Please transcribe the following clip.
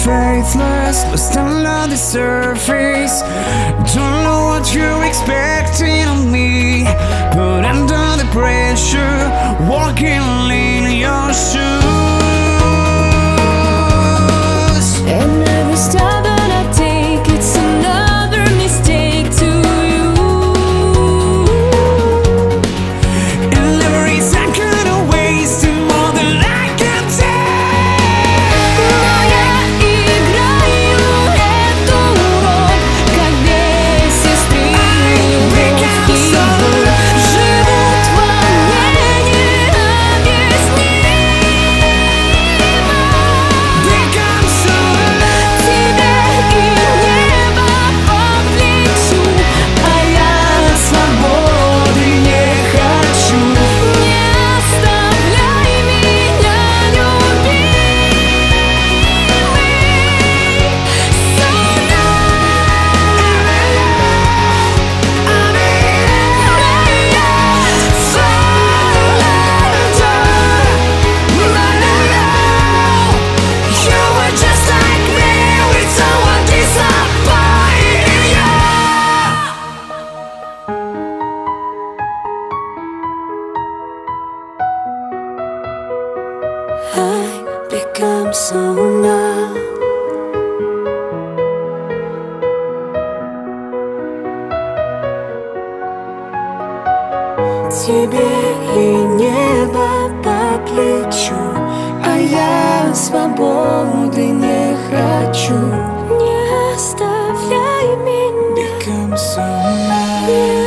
faithless, lost under the surface. Don't know what you're expecting of me, but under the pressure, walking in your shoes. And every step that I take, it's another mistake to you. And every second I waste is more than I can take. Но я играю эту роль, как две сестры, любовь и боль живут во мне необъяснимо. Become so Тебе и небо подлечу, а я свободы не хочу. не оставляй меня, любимый. You were just like me, with someone disappointing you. I become so numb. Тебе и небо по плечу, а я свободы не хочу. Не оставляй меня, Become so numb. не